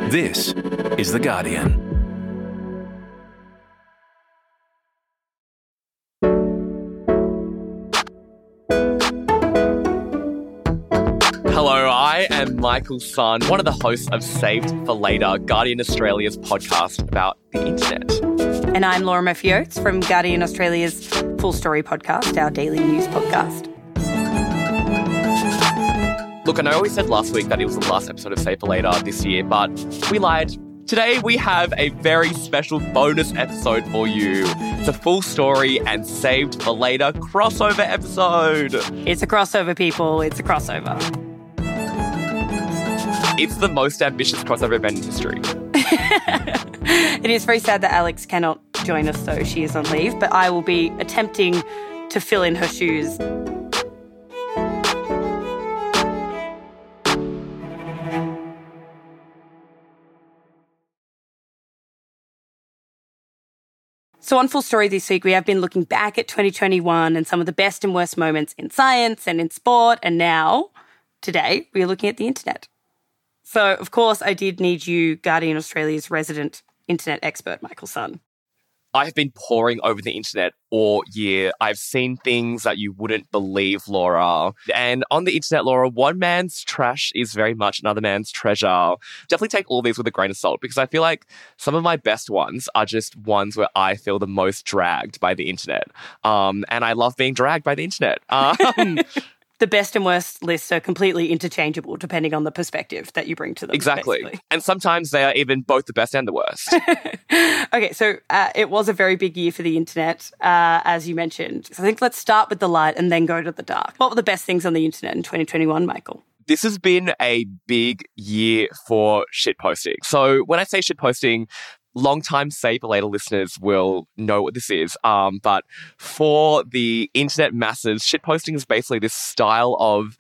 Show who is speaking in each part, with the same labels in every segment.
Speaker 1: This is The Guardian.
Speaker 2: Hello, I am Michael Sun, one of the hosts of Saved for Later, Guardian Australia's podcast about the internet.
Speaker 3: And I'm Laura Murphy-Oates from Guardian Australia's Full Story podcast, our daily news podcast.
Speaker 2: Look, I know we said last week that it was the last episode of Saved for Later this year, but we lied. Today we have a very special bonus episode for you. It's a Full Story and Saved for Later crossover episode.
Speaker 3: It's a crossover, people. It's a crossover.
Speaker 2: It's the most ambitious crossover event in history.
Speaker 3: It is very sad that Alex cannot join us, though. She is on leave, but I will be attempting to fill in her shoes. So on Full Story this week, we have been looking back at 2021 and some of the best and worst moments in science and in sport. And now, today, we are looking at the internet. So, of course, I did need you, Guardian Australia's resident internet expert, Michael Sun.
Speaker 2: I have been poring over the internet all year. I've seen things that you wouldn't believe, Laura. And on the internet, Laura, one man's trash is very much another man's treasure. Definitely take all these with a grain of salt, because I feel like some of my best ones are just ones where I feel the most dragged by the internet. And I love being dragged by the internet.
Speaker 3: The best and worst lists are completely interchangeable depending on the perspective that you bring to them.
Speaker 2: Exactly.
Speaker 3: Basically.
Speaker 2: And sometimes they are even both the best and the worst.
Speaker 3: Okay, so it was a very big year for the internet, as you mentioned. So I think let's start with the light and then go to the dark. What were the best things on the internet in 2021, Michael?
Speaker 2: This has been a big year for shitposting. So when I say shitposting, long-time Save for Later listeners will know what this is. But for the internet masses, shitposting is basically this style of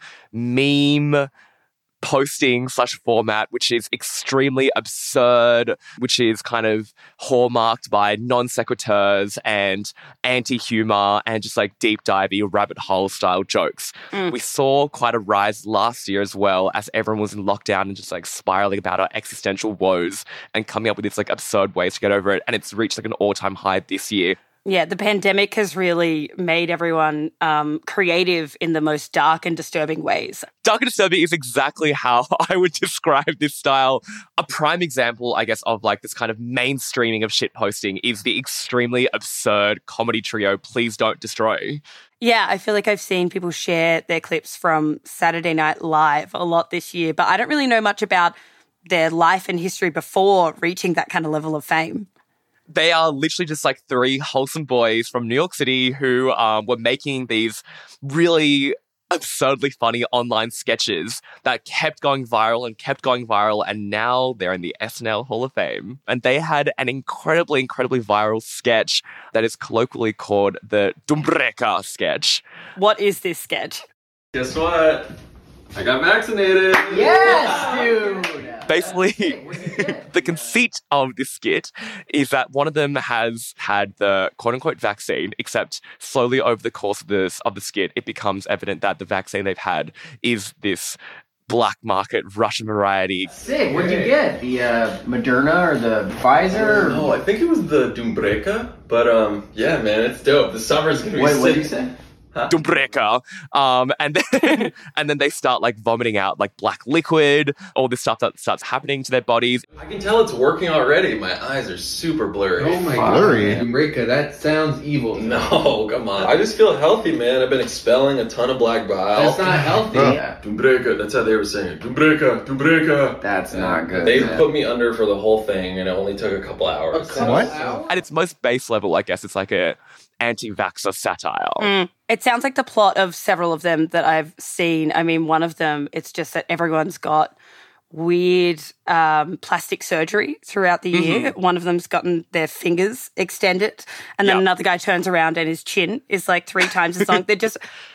Speaker 2: meme posting / format, which is extremely absurd, which is kind of hallmarked by non sequiturs and anti-humor and just like deep divey rabbit hole style jokes. We saw quite a rise last year as well, as everyone was in lockdown and just like spiraling about our existential woes and coming up with these like absurd ways to get over it. And it's reached like an all-time high this year.
Speaker 3: Yeah, the pandemic has really made everyone creative in the most dark and disturbing ways.
Speaker 2: Dark and disturbing is exactly how I would describe this style. A prime example, I guess, of like this kind of mainstreaming of shitposting is the extremely absurd comedy trio Please Don't Destroy.
Speaker 3: Yeah, I feel like I've seen people share their clips from Saturday Night Live a lot this year, but I don't really know much about their life and history before reaching that kind of level of fame.
Speaker 2: They are literally just like three wholesome boys from New York City who were making these really absurdly funny online sketches that kept going viral, and now they're in the SNL Hall of Fame. And they had an incredibly viral sketch that is colloquially called the Dumbreka sketch.
Speaker 3: What is this sketch?
Speaker 4: Guess what? I got vaccinated.
Speaker 5: Yes, dude.
Speaker 2: Basically, the conceit of this skit is that one of them has had the quote-unquote vaccine, except slowly over the course of the skit, it becomes evident that the vaccine they've had is this black market Russian variety.
Speaker 5: Sick. What'd you get? The Moderna or the Pfizer?
Speaker 4: No, I think it was the Dumbreka. But yeah, man, it's dope. The summer's gonna be
Speaker 5: Wait,
Speaker 4: sick.
Speaker 5: what did you say?
Speaker 2: Dumbreka. And then they start like vomiting out like black liquid, all this stuff that starts happening to their bodies.
Speaker 4: I can tell it's working already. My eyes are super blurry.
Speaker 6: Oh my
Speaker 5: Blurry.
Speaker 6: god, Dumbreka, that sounds evil.
Speaker 4: No, come on. I just feel healthy, man. I've been expelling a ton of black bile.
Speaker 6: That's not healthy.
Speaker 4: Dumbreka, that's how they were saying it. Dumbreka.
Speaker 5: That's not good.
Speaker 4: They put me under for the whole thing, and it only took a couple hours.
Speaker 5: What?
Speaker 2: At its most base level, I guess it's like a anti-vaxxer satire.
Speaker 3: It sounds like the plot of several of them that I've seen. I mean, one of them, it's just that everyone's got weird plastic surgery throughout the year. One of them's gotten their fingers extended, and then another guy turns around and his chin is like 3 times as long. They're just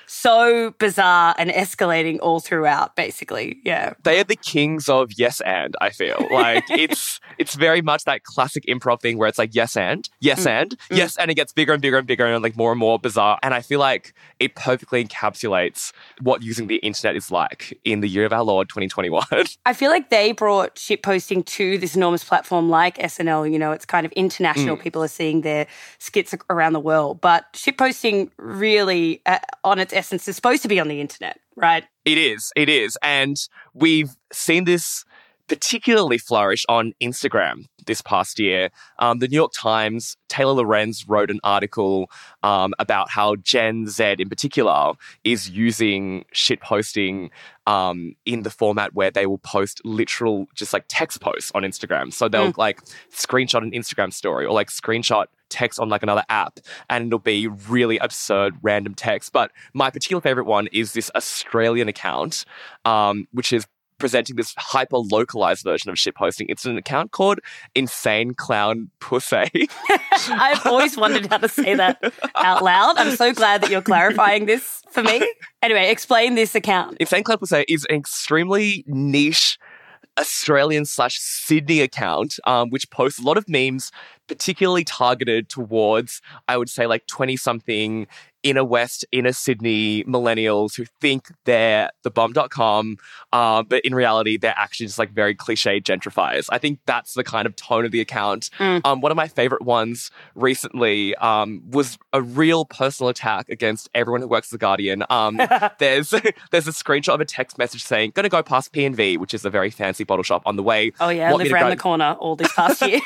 Speaker 3: so bizarre and escalating all throughout, basically. Yeah.
Speaker 2: They are the kings of yes and, I feel. Like it's very much that classic improv thing where it's like yes and, yes and it gets bigger and bigger and bigger and like more and more bizarre. And I feel like it perfectly encapsulates what using the internet is like in the year of our Lord 2021.
Speaker 3: I feel like they brought shitposting to this enormous platform like SNL. You know, it's kind of international. People are seeing their skits around the world. But shitposting really, on its essence, is supposed to be on the internet, right?
Speaker 2: It is. And we've seen this particularly flourish on Instagram this past year. The New York Times, Taylor Lorenz wrote an article about how Gen Z in particular is using shitposting in the format where they will post literal just like text posts on Instagram. So they'll like screenshot an Instagram story or like screenshot text on like another app and it'll be really absurd random text. But my particular favorite one is this Australian account, which is presenting this hyper-localized version of shitposting. It's an account called Insane Clown Pussy.
Speaker 3: I've always wondered how to say that out loud. I'm so glad that you're clarifying this for me. Anyway, explain this account.
Speaker 2: Insane Clown Pussy is an extremely niche Australian/Sydney account, which posts a lot of memes, particularly targeted towards, I would say, like 20-something inner West, inner Sydney millennials who think they're the bum.com, but in reality, they're actually just like very cliche gentrifiers. I think that's the kind of tone of the account. One of my favorite ones recently was a real personal attack against everyone who works at The Guardian. There's a screenshot of a text message saying, gonna go past P&V, which is a very fancy bottle shop on the way.
Speaker 3: Oh yeah, I live around the corner all this past year.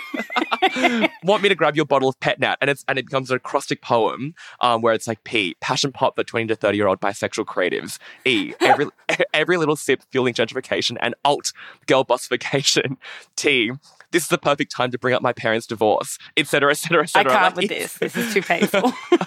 Speaker 2: Want me to grab your bottle of Pet Nat? And it becomes an acrostic poem where it's like P, passion pop for 20 to 30-year-old bisexual creatives. E, every little sip fueling gentrification. And alt, girl bossification. T, this is the perfect time to bring up my parents' divorce, etc., etc., etc.
Speaker 3: I can't with this. This is too painful.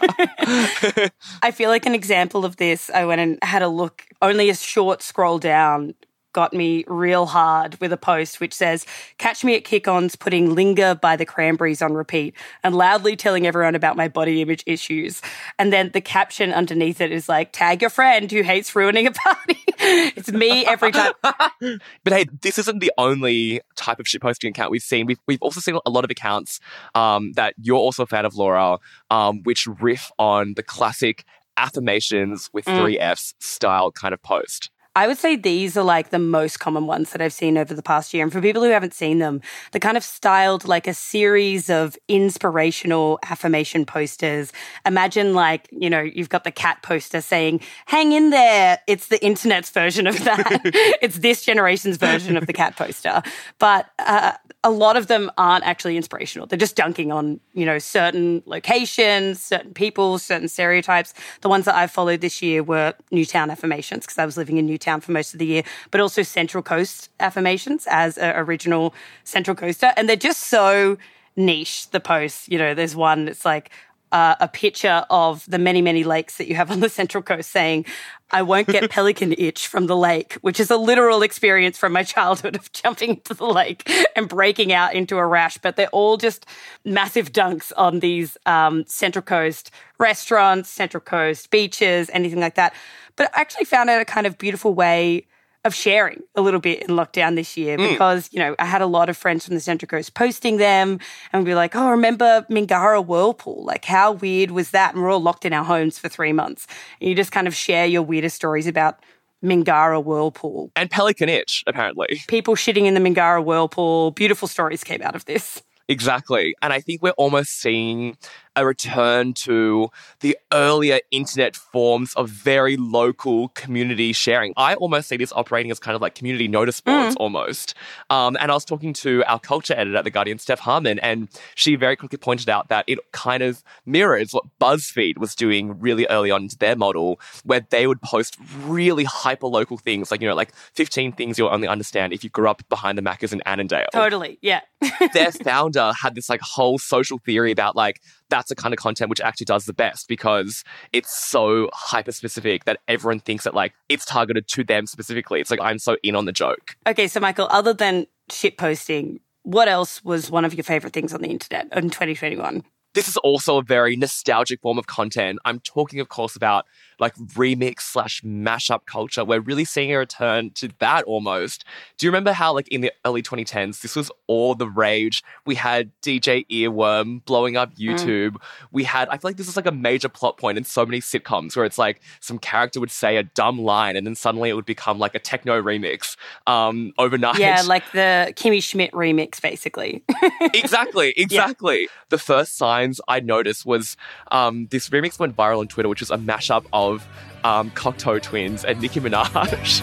Speaker 3: I feel like an example of this, I went and had a look, only a short scroll down got me real hard with a post which says, catch me at kick-ons putting Linger by the Cranberries on repeat and loudly telling everyone about my body image issues. And then the caption underneath it is like, tag your friend who hates ruining a party. It's me every time.
Speaker 2: But hey, this isn't the only type of shitposting account we've seen. We've also seen a lot of accounts that you're also a fan of, Laura, which riff on the classic affirmations with 3 Fs style kind of post.
Speaker 3: I would say these are like the most common ones that I've seen over the past year. And for people who haven't seen them, they're kind of styled like a series of inspirational affirmation posters. Imagine like, you know, you've got the cat poster saying, hang in there. It's the internet's version of that. It's this generation's version of the cat poster. But a lot of them aren't actually inspirational. They're just dunking on, you know, certain locations, certain people, certain stereotypes. The ones that I've followed this year were Newtown affirmations because I was living in Newtown for most of the year, but also Central Coast affirmations as an original Central Coaster. And they're just so niche, the posts. You know, there's one that's like a picture of the many, many lakes that you have on the Central Coast saying, I won't get pelican itch from the lake, which is a literal experience from my childhood of jumping into the lake and breaking out into a rash. But they're all just massive dunks on these Central Coast restaurants, Central Coast beaches, anything like that. But I actually found it a kind of beautiful way of sharing a little bit in lockdown this year because, you know, I had a lot of friends from the Central Coast posting them and we'd be like, oh, remember Mingara Whirlpool? Like, how weird was that? And we're all locked in our homes for 3 months. And you just kind of share your weirdest stories about Mingara Whirlpool.
Speaker 2: And Pelican Itch, apparently.
Speaker 3: People shitting in the Mingara Whirlpool. Beautiful stories came out of this.
Speaker 2: Exactly. And I think we're almost seeing a return to the earlier internet forms of very local community sharing. I almost see this operating as kind of like community notice boards almost. And I was talking to our culture editor at The Guardian, Steph Harmon, and she very quickly pointed out that it kind of mirrors what BuzzFeed was doing really early on into their model, where they would post really hyper-local things, like, you know, like 15 things you'll only understand if you grew up behind the Macca's in Annandale.
Speaker 3: Totally, yeah.
Speaker 2: Their founder had this like whole social theory about like, that's the kind of content which actually does the best because it's so hyper-specific that everyone thinks that, like, it's targeted to them specifically. It's like, I'm so in on the joke.
Speaker 3: Okay, so Michael, other than shitposting, what else was one of your favourite things on the internet in 2021?
Speaker 2: This is also a very nostalgic form of content. I'm talking, of course, about like remix / mashup culture. We're really seeing a return to that almost. Do you remember how like in the early 2010s, this was all the rage? We had DJ Earworm blowing up YouTube. We had, I feel like this is like a major plot point in so many sitcoms where it's like some character would say a dumb line and then suddenly it would become like a techno remix overnight.
Speaker 3: Yeah, like the Kimmy Schmidt remix, basically.
Speaker 2: Exactly. Yeah. The first signs I noticed was this remix went viral on Twitter, which was a mashup of Cocteau Twins and Nicki Minaj.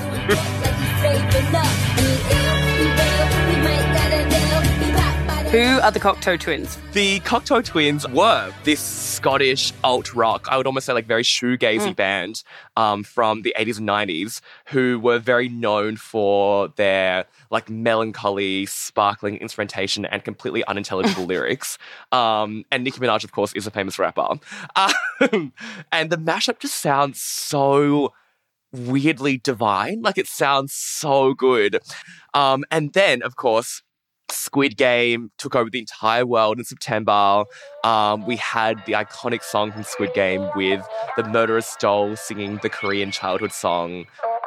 Speaker 3: Who are the Cocteau Twins?
Speaker 2: The Cocteau Twins were this Scottish alt-rock, I would almost say like very shoegazy band from the 80s and 90s who were very known for their like melancholy, sparkling instrumentation and completely unintelligible lyrics. And Nicki Minaj, of course, is a famous rapper. And the mashup just sounds so weirdly divine. Like it sounds so good. And then, of course, Squid Game took over the entire world in September. We had the iconic song from Squid Game with the murderous doll singing the Korean childhood song.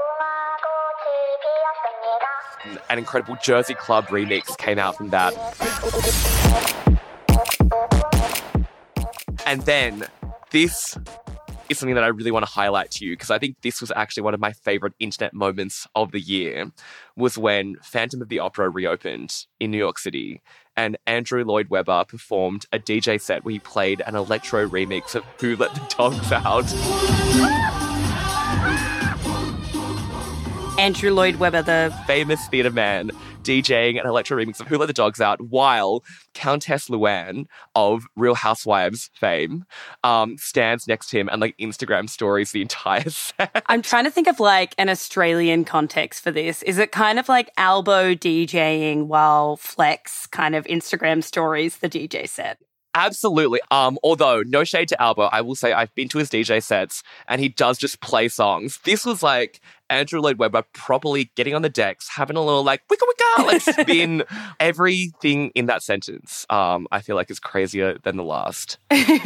Speaker 2: An incredible Jersey Club remix came out from that. And then this is something that I really want to highlight to you because I think this was actually one of my favorite internet moments of the year was when Phantom of the Opera reopened in New York City and Andrew Lloyd Webber performed a DJ set where he played an electro remix of Who Let the Dogs Out.
Speaker 3: Andrew Lloyd Webber, the
Speaker 2: famous theatre man, DJing an electro remix of Who Let the Dogs Out while Countess Luann of Real Housewives fame stands next to him and like Instagram stories the entire set.
Speaker 3: I'm trying to think of like an Australian context for this. Is it kind of like Albo DJing while Flex kind of Instagram stories the DJ set?
Speaker 2: Absolutely. Although, no shade to Albo, I will say I've been to his DJ sets and he does just play songs. This was like Andrew Lloyd Webber properly getting on the decks, having a little like wicka wicka, like spin. Everything in that sentence, I feel like is crazier than the last.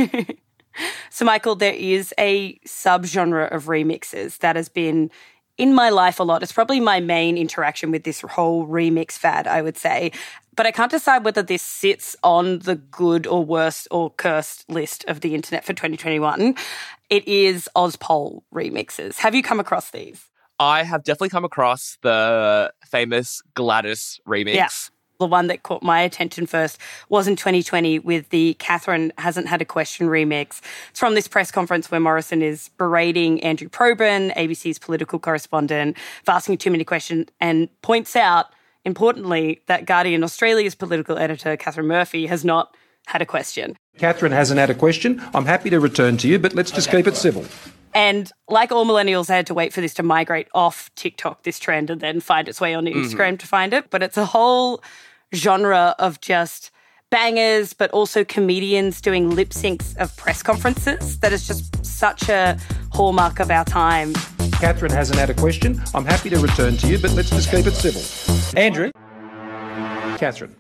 Speaker 3: So, Michael, there is a subgenre of remixes that has been in my life a lot. It's probably my main interaction with this whole remix fad, I would say. But I can't decide whether this sits on the good or worst or cursed list of the internet for 2021. It is Ozpol remixes. Have you come across these?
Speaker 2: I have definitely come across the famous Gladys remix.
Speaker 3: Yeah. The one that caught my attention first was in 2020 with the Catherine Hasn't Had a Question remix. It's from this press conference where Morrison is berating Andrew Probyn, ABC's political correspondent, for asking too many questions, and points out, importantly, that Guardian Australia's political editor, Catherine Murphy, has not had a question.
Speaker 7: Catherine hasn't had a question. I'm happy to return to you, but let's just keep it civil.
Speaker 3: And like all millennials, I had to wait for this to migrate off TikTok, this trend, and then find its way on Instagram to find it. But it's a whole genre of just bangers, but also comedians doing lip syncs of press conferences that is just such a hallmark of our time.
Speaker 7: Catherine hasn't had a question. I'm happy to return to you, but let's just keep it civil. Andrew. Catherine.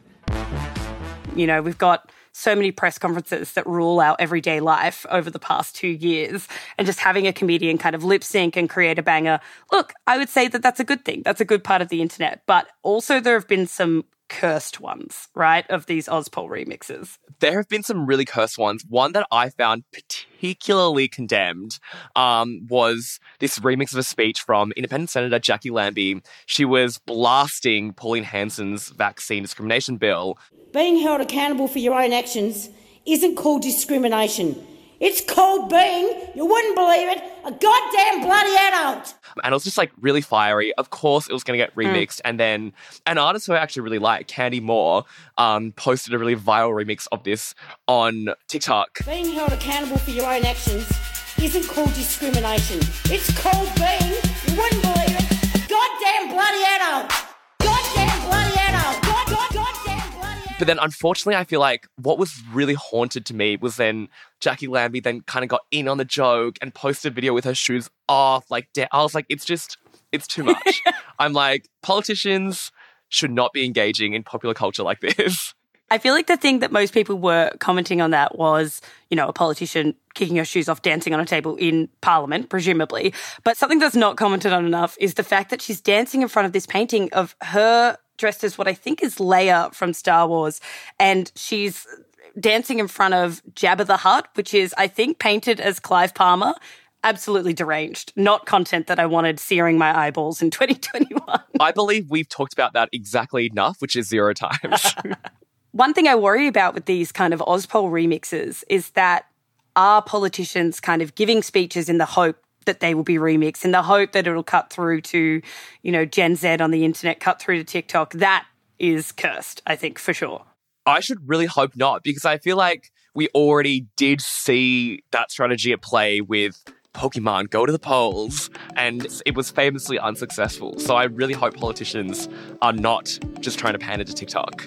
Speaker 3: You know, we've got so many press conferences that rule our everyday life over the past 2 years, and just having a comedian kind of lip sync and create a banger. Look, I would say that that's a good thing. That's a good part of the internet. But also there have been some cursed ones, right, of these Ozpol remixes.
Speaker 2: There have been some really cursed ones. One that I found particularly condemned was this remix of a speech from Independent Senator Jackie Lambie. She was blasting Pauline Hanson's vaccine discrimination bill.
Speaker 8: Being held accountable for your own actions isn't called discrimination. It's called being, you wouldn't believe it, a goddamn bloody adult.
Speaker 2: And it was just like really fiery. Of course, it was going to get remixed. And then an artist who I actually really like, Candy Moore, posted a really viral remix of this on TikTok.
Speaker 8: Being held accountable for your own actions isn't called discrimination. It's called being, you wouldn't believe it, a goddamn bloody adult. Goddamn bloody adult. Goddamn bloody adult.
Speaker 2: But then unfortunately, I feel like what was really haunted to me was then Jackie Lambie then kind of got in on the joke and posted a video with her shoes off. Like, I was like, it's too much. I'm like, politicians should not be engaging in popular culture like this.
Speaker 3: I feel like the thing that most people were commenting on that was, you know, a politician kicking her shoes off, dancing on a table in Parliament, presumably. But something that's not commented on enough is the fact that she's dancing in front of this painting of her dressed as what I think is Leia from Star Wars. And she's dancing in front of Jabba the Hutt, which is, I think, painted as Clive Palmer. Absolutely deranged. Not content that I wanted searing my eyeballs in 2021.
Speaker 2: I believe we've talked about that exactly enough, which is 0 times.
Speaker 3: One thing I worry about with these kind of Ozpol remixes is that are politicians kind of giving speeches in the hope that they will be remixed, in the hope that it'll cut through to, you know, Gen Z on the internet, cut through to TikTok. That is cursed, I think, for sure.
Speaker 2: I should really hope not, because I feel like we already did see that strategy at play with Pokemon Go to the Polls, and it was famously unsuccessful. So I really hope politicians are not just trying to pander to TikTok.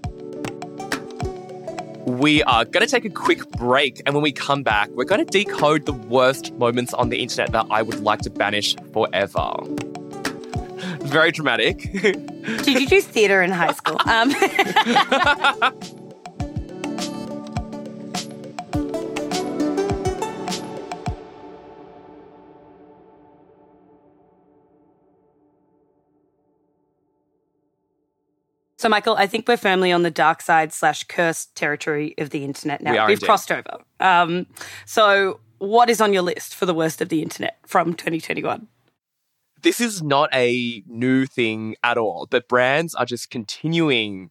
Speaker 2: We are going to take a quick break, and when we come back, we're going to decode the worst moments on the internet that I would like to banish forever. Very dramatic.
Speaker 3: Did you do theatre in high school? So, Michael, I think we're firmly on the dark side / cursed territory of the internet now.
Speaker 2: We are
Speaker 3: We've
Speaker 2: indeed.
Speaker 3: crossed over. So what is on your list for the worst of the internet from 2021?
Speaker 2: This is not a new thing at all, but brands are just continuing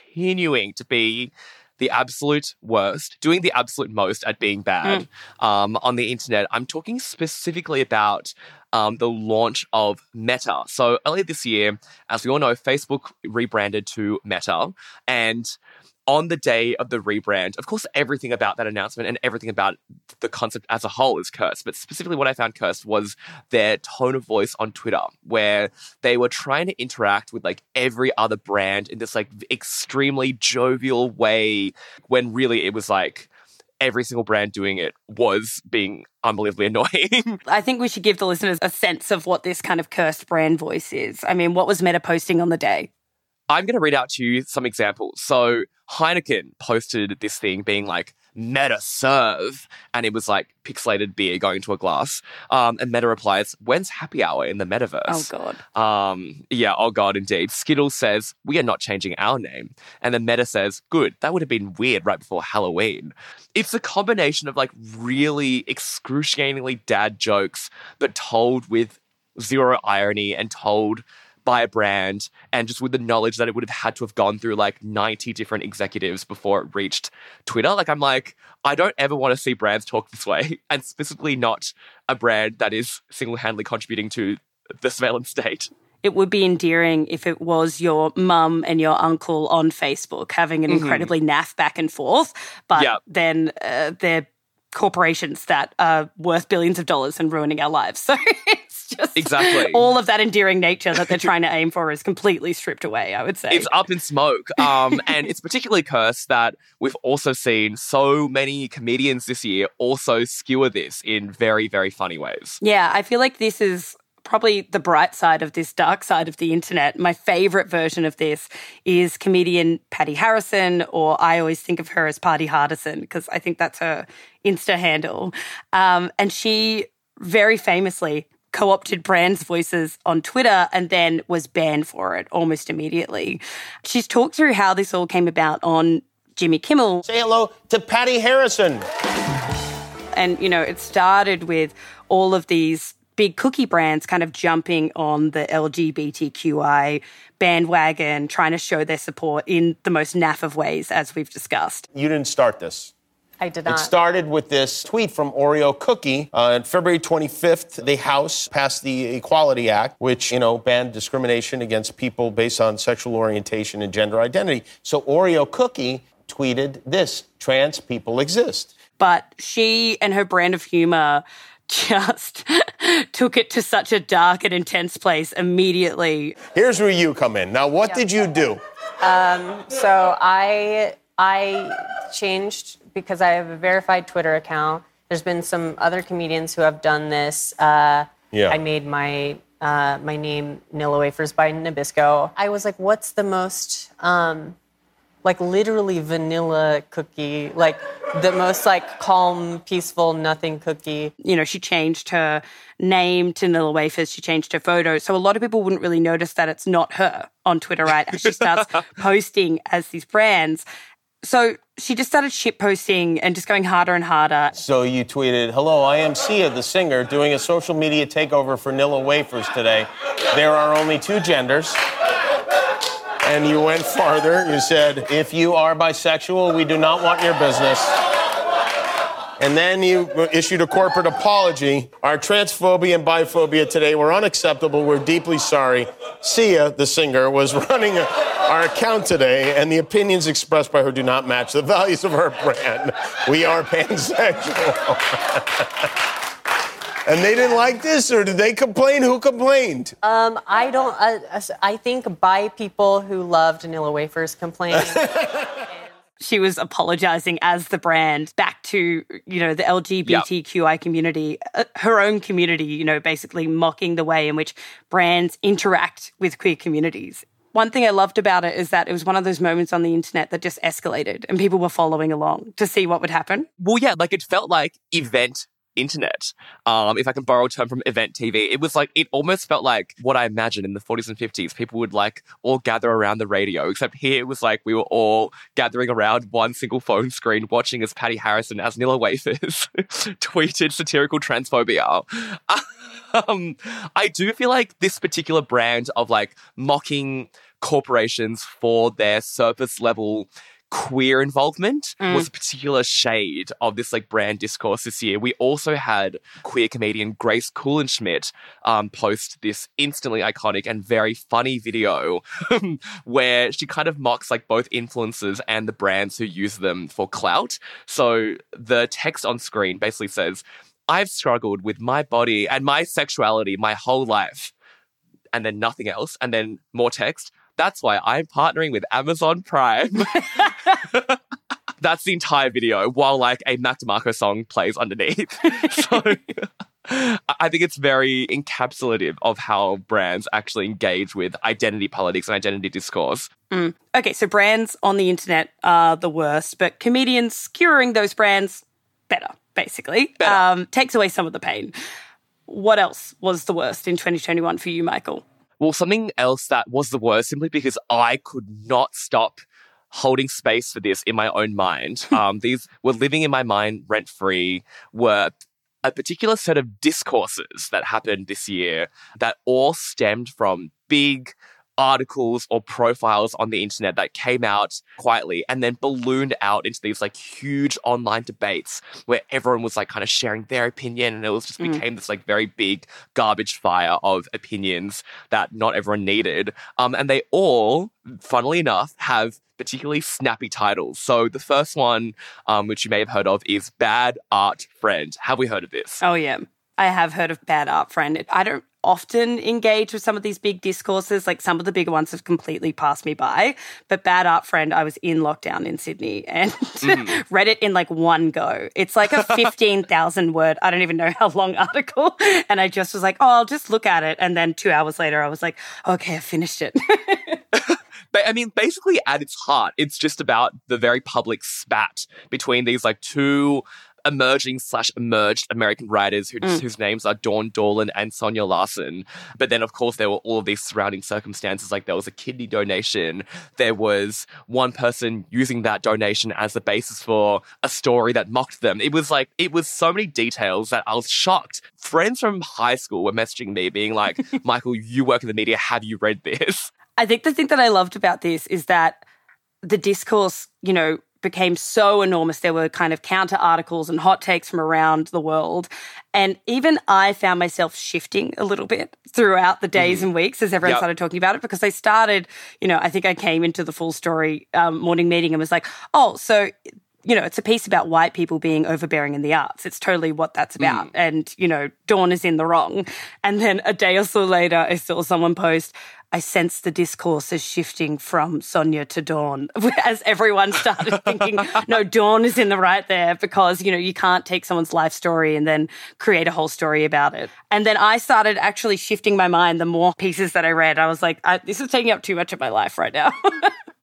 Speaker 2: to be the absolute worst, doing the absolute most at being bad on the internet. I'm talking specifically about the launch of Meta. So earlier this year, as we all know, Facebook rebranded to Meta, and on the day of the rebrand, of course, everything about that announcement and everything about the concept as a whole is cursed. But specifically what I found cursed was their tone of voice on Twitter, where they were trying to interact with like every other brand in this like extremely jovial way, when really it was like every single brand doing it was being unbelievably annoying.
Speaker 3: I think we should give the listeners a sense of what this kind of cursed brand voice is. I mean, what was Meta posting on the day?
Speaker 2: I'm going to read out to you some examples. So Heineken posted this thing being like, Meta serve, and it was like pixelated beer going into a glass. And Meta replies, when's happy hour in the metaverse?
Speaker 3: Oh, God.
Speaker 2: Yeah, oh, God, indeed. Skittles says, we are not changing our name. And then Meta says, good, that would have been weird right before Halloween. It's a combination of like really excruciatingly dad jokes, but told with zero irony and told by a brand, and just with the knowledge that it would have had to have gone through like 90 different executives before it reached Twitter. Like, I'm like, I don't ever want to see brands talk this way, and specifically not a brand that is single-handedly contributing to the surveillance state.
Speaker 3: It would be endearing if it was your mum and your uncle on Facebook having an incredibly naff back and forth, but then they're corporations that are worth billions of dollars and ruining our lives. So it's just
Speaker 2: exactly
Speaker 3: all of that endearing nature that they're trying to aim for is completely stripped away, I would say.
Speaker 2: It's up in smoke. And it's particularly cursed that we've also seen so many comedians this year also skewer this in very, very funny ways.
Speaker 3: Yeah, I feel like this is probably the bright side of this dark side of the internet. My favorite version of this is comedian Patty Harrison, or I always think of her as Party Hardison because I think that's her Insta handle. And she very famously co-opted brands' voices on Twitter and then was banned for it almost immediately. She's talked through how this all came about on Jimmy Kimmel.
Speaker 9: Say hello to Patty Harrison.
Speaker 3: And, you know, it started with all of these big cookie brands kind of jumping on the LGBTQI bandwagon, trying to show their support in the most naff of ways, as we've discussed.
Speaker 9: You didn't start this.
Speaker 10: I did not.
Speaker 9: It started with this tweet from Oreo Cookie. On February 25th, the House passed the Equality Act, which, you know, banned discrimination against people based on sexual orientation and gender identity. So Oreo Cookie tweeted this: trans people exist.
Speaker 3: But she and her brand of humor just took it to such a dark and intense place immediately.
Speaker 9: Here's where you come in. Now, what did you do?
Speaker 10: So I changed because I have a verified Twitter account. There's been some other comedians who have done this. I made my name Nilla Wafers by Nabisco. I was like, what's the most like literally vanilla cookie, like the most like calm, peaceful, nothing cookie.
Speaker 3: You know, she changed her name to Nilla Wafers. She changed her photo. So a lot of people wouldn't really notice that it's not her on Twitter, right? As she starts posting as these brands. So she just started shit posting and just going harder and harder.
Speaker 9: So you tweeted, "Hello, I am Sia, the singer, doing a social media takeover for Nilla Wafers today. There are only 2 genders." And you went farther. You said, "If you are bisexual, we do not want your business." And then you issued a corporate apology. "Our transphobia and biphobia today were unacceptable. We're deeply sorry. Sia, the singer, was running our account today, and the opinions expressed by her do not match the values of our brand. We are pansexual." And they didn't like this, or did they complain? Who complained?
Speaker 10: I don't. I think bi people who loved Nilla Wafers complained.
Speaker 3: She was apologizing as the brand back to, you know, the LGBTQI community, her own community, you know, basically mocking the way in which brands interact with queer communities. One thing I loved about it is that it was one of those moments on the internet that just escalated and people were following along to see what would happen.
Speaker 2: Well, yeah, like it felt like event internet. If I can borrow a term from event TV, it was like, it almost felt like what I imagined in the 40s and 50s. People would like all gather around the radio, except here it was like we were all gathering around one single phone screen watching as Patty Harrison as Nilla Wafers tweeted satirical transphobia. I do feel like this particular brand of like mocking corporations for their surface level queer involvement was a particular shade of this like brand discourse this year. We also had queer comedian Grace Kulenschmidt post this instantly iconic and very funny video where she kind of mocks like both influencers and the brands who use them for clout. So the text on screen basically says, "I've struggled with my body and my sexuality my whole life," and then nothing else, and then more text. "That's why I'm partnering with Amazon Prime." That's the entire video, while like a Mac DeMarco song plays underneath. So I think it's very encapsulative of how brands actually engage with identity politics and identity discourse.
Speaker 3: Okay, so brands on the internet are the worst, but comedians skewering those brands, better, basically. Takes away some of the pain. What else was the worst in 2021 for you, Michael?
Speaker 2: Well, something else that was the worst, simply because I could not stop holding space for this in my own mind. These were living in my mind rent-free, were a particular set of discourses that happened this year that all stemmed from big articles or profiles on the internet that came out quietly and then ballooned out into these like huge online debates where everyone was like kind of sharing their opinion, and it was just became this like very big garbage fire of opinions that not everyone needed. And they all, funnily enough, have particularly snappy titles. So the first one, which you may have heard of, is Bad Art Friend. Have we heard of this?
Speaker 3: Oh, yeah. I have heard of Bad Art Friend. I don't often engage with some of these big discourses. Like some of the bigger ones have completely passed me by. But Bad Art Friend, I was in lockdown in Sydney and read it in like one go. It's like a 15,000 word, I don't even know how long article. And I just was like, oh, I'll just look at it. And then 2 hours later, I was like, okay, I finished it.
Speaker 2: But I mean, basically at its heart, it's just about the very public spat between these like two emerging/emerged American writers whose names are Dawn Dorland and Sonia Larson. But then, of course, there were all of these surrounding circumstances, like there was a kidney donation. There was one person using that donation as the basis for a story that mocked them. It was so many details that I was shocked. Friends from high school were messaging me being like, Michael, you work in the media. Have you read this?
Speaker 3: I think the thing that I loved about this is that the discourse, you know, became so enormous. There were kind of counter articles and hot takes from around the world. And even I found myself shifting a little bit throughout the days and weeks as everyone started talking about it, because I started, you know, I think I came into the Full Story morning meeting and was like, oh, so, you know, it's a piece about white people being overbearing in the arts. It's totally what that's about. And, you know, Dawn is in the wrong. And then a day or so later, I saw someone post, I sense the discourse is shifting from Sonia to Dawn, as everyone started thinking, no, Dawn is in the right there, because, you know, you can't take someone's life story and then create a whole story about it. And then I started actually shifting my mind the more pieces that I read. I was like, this is taking up too much of my life right now.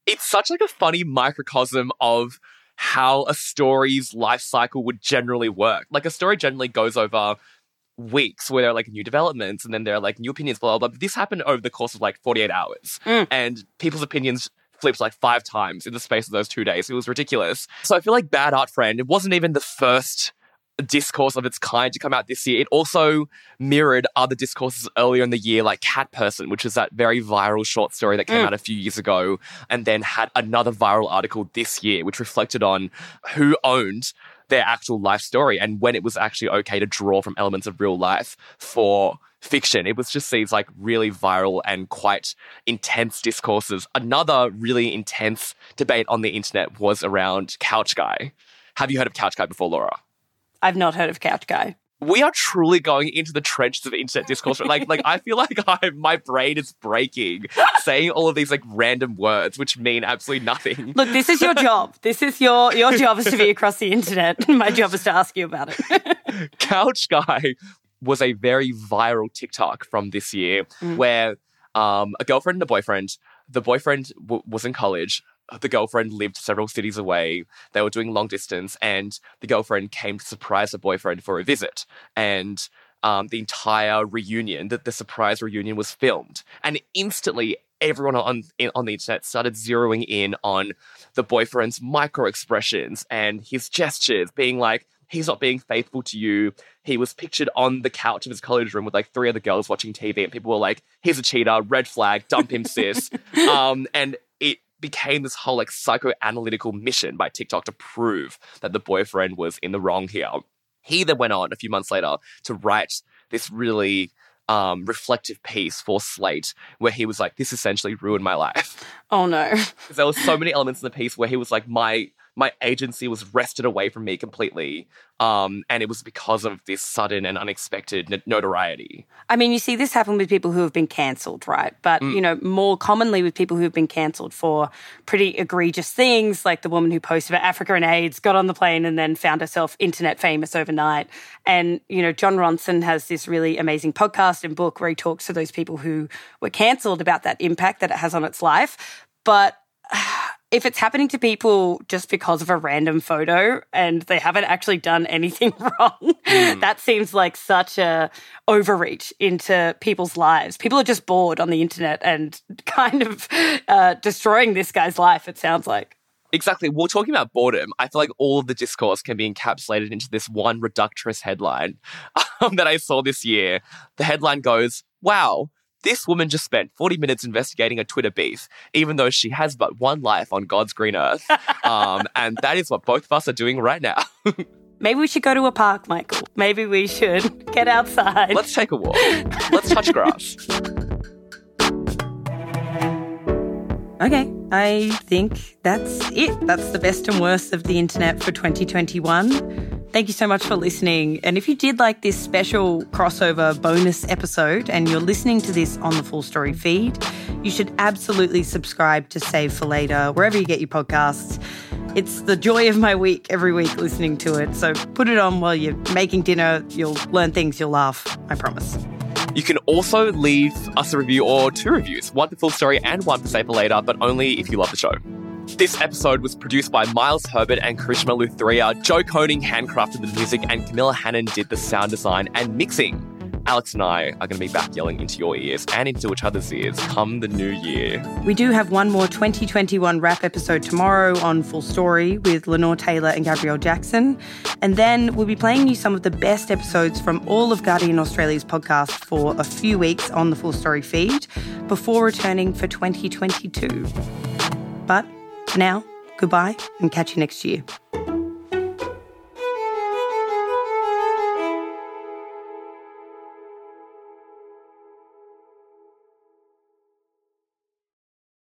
Speaker 2: It's such like a funny microcosm of how a story's life cycle would generally work. Like a story generally goes over weeks where there are like new developments and then there are like new opinions, blah, blah, blah. This happened over the course of like 48 hours. And people's opinions flipped like 5 times in the space of those 2 days. It was ridiculous. So I feel like Bad Art Friend, it wasn't even the first discourse of its kind to come out this year. It also mirrored other discourses earlier in the year, like Cat Person, which is that very viral short story that came out a few years ago, and then had another viral article this year, which reflected on who owned their actual life story and when it was actually okay to draw from elements of real life for fiction. It was just these like really viral and quite intense discourses. Another really intense debate on the internet was around Couch Guy. Have you heard of Couch Guy before, Laura?
Speaker 3: I've not heard of Couch Guy.
Speaker 2: We are truly going into the trenches of internet discourse. Like I feel like my brain is breaking saying all of these like random words which mean absolutely nothing.
Speaker 3: Look, this is your job. This is your job is to be across the internet. My job is to ask you about it.
Speaker 2: Couch Guy was a very viral TikTok from this year where a girlfriend and a boyfriend, the boyfriend was in college. The girlfriend lived several cities away. They were doing long distance, and the girlfriend came to surprise the boyfriend for a visit. And the entire reunion, the surprise reunion, was filmed. And instantly, everyone on the internet started zeroing in on the boyfriend's micro expressions and his gestures, being like, he's not being faithful to you. He was pictured on the couch of his college room with like 3 other girls watching TV, and people were like, he's a cheater, red flag, dump him, sis. And it became this whole like psychoanalytical mission by TikTok to prove that the boyfriend was in the wrong here. He then went on a few months later to write this really reflective piece for Slate where he was like, this essentially ruined my life.
Speaker 3: Oh no.
Speaker 2: There were so many elements in the piece where he was like, my agency was wrested away from me completely. And it was because of this sudden and unexpected notoriety.
Speaker 3: I mean, you see this happen with people who have been cancelled, right? But, you know, more commonly with people who have been cancelled for pretty egregious things, like the woman who posted about Africa and AIDS, got on the plane and then found herself internet famous overnight. And, you know, Jon Ronson has this really amazing podcast and book where he talks to those people who were cancelled about that impact that it has on its life. But if it's happening to people just because of a random photo and they haven't actually done anything wrong, that seems like such a overreach into people's lives. People are just bored on the internet and kind of destroying this guy's life, it sounds like.
Speaker 2: Exactly. We're talking about boredom. I feel like all of the discourse can be encapsulated into this one reductress headline that I saw this year. The headline goes, wow, this woman just spent 40 minutes investigating a Twitter beef, even though she has but one life on God's green earth. And that is what both of us are doing right now.
Speaker 3: Maybe we should go to a park, Michael. Maybe we should get outside.
Speaker 2: Let's take a walk. Let's touch grass.
Speaker 3: Okay, I think that's it. That's the best and worst of the internet for 2021. Thank you so much for listening. And if you did like this special crossover bonus episode and you're listening to this on the Full Story feed, you should absolutely subscribe to Save for Later, wherever you get your podcasts. It's the joy of my week every week listening to it. So put it on while you're making dinner. You'll learn things, you'll laugh, I promise.
Speaker 2: You can also leave us a review or 2 reviews, one for Full Story and one for Save for Later, but only if you love the show. This episode was produced by Miles Herbert and Karishma Luthria. Joe Koning handcrafted the music and Camilla Hannon did the sound design and mixing. Alex and I are going to be back yelling into your ears and into each other's ears come the new year.
Speaker 3: We do have one more 2021 wrap episode tomorrow on Full Story with Lenore Taylor and Gabrielle Jackson. And then we'll be playing you some of the best episodes from all of Guardian Australia's podcast for a few weeks on the Full Story feed before returning for 2022. But for now, goodbye and catch you next year.